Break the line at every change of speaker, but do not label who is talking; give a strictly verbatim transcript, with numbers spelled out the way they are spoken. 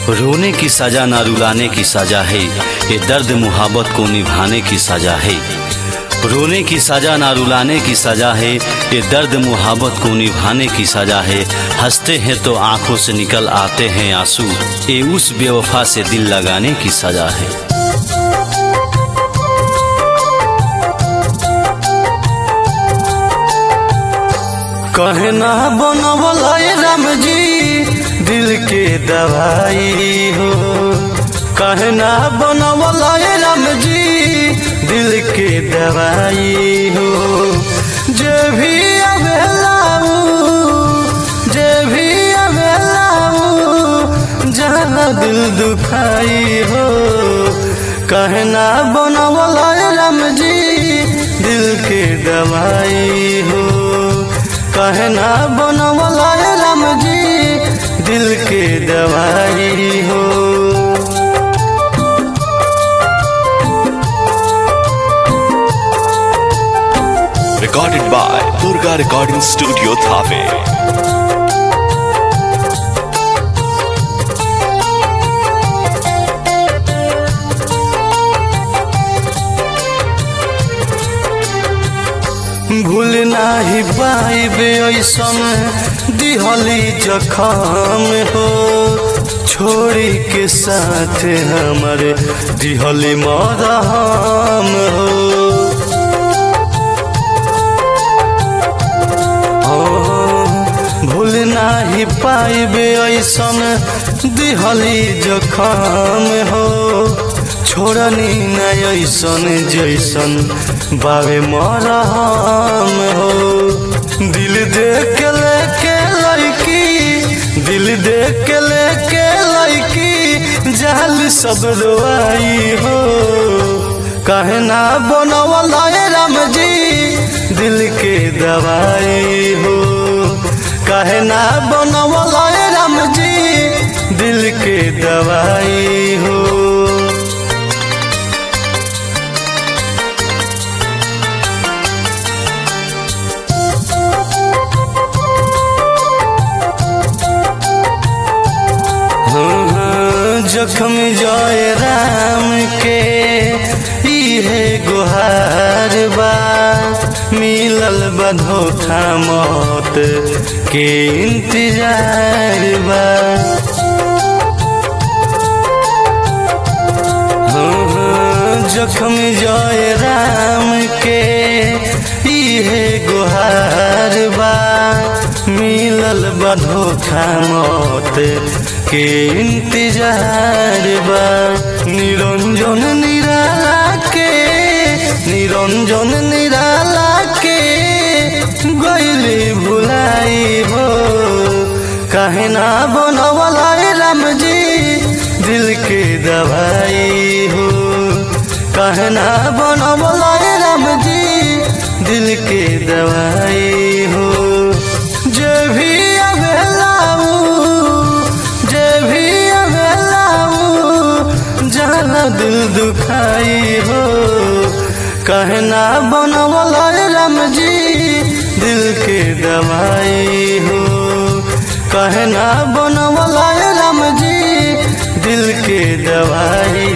रोने की सजा ना रुलाने की सजा है, ये दर्द मुहब्बत को निभाने की सजा है। रोने की सजा ना रुलाने की सजा है, ये दर्द मुहब्बत को निभाने की सजा है। हंसते हैं तो आंखों से निकल आते हैं आंसू, ये उस बेवफा से दिल लगाने की सजा है।
कहना बनवला राम जी दिल के दवाई हो, कहना बनवला राम जी दिल के दवाई हो। जे भी अबेलाऊ जे भी अबेलाऊ जहाँ दिल दुखाई हो, कहना बनवला राम जी दिल के दवाई हो। कहना बनवला राम जी दिल के दवाई हो।
Recorded by Durga Recording Studio, Thave।
भूल नाही पाइबे ऐसन दिहली जखम हो, छोड़ी के साथ हमारे दिहली मरहम हो। भूल नाही पाइबे ऐसन दिहली जखम हो, छोड़नी न ऐसन जैसन बावे मरहम हो। दिल देख के लेके लड़की दिल देख के लेके लड़की जाल सब रोआई हो। कहना बनवला राम जी दिल के दवाई हो, कहना बनवला राम जी दिल के दवाई हो। जख्म जय राम के इहे गुहार बा, मिलल बा धोखा मौत के इंतजार बा। जख्म जय राम के इहे गुहार बा, मिलल बा धोखा मौत के इंतजार बा। निरंजन निराला के निरंजन निराला के गइली भुलाई हो। कहना बनवला राम जी दिल के दवाई हो, कहना बनवला राम जी दिल के दवाई हो। जे भी अबेलाऊ जे भी अबेलाऊ जहाँ दिल दुखाई हो, कहना बनवला राम जी दिल के दवाई हो। कहना बनवला राम जी दिल के दवाई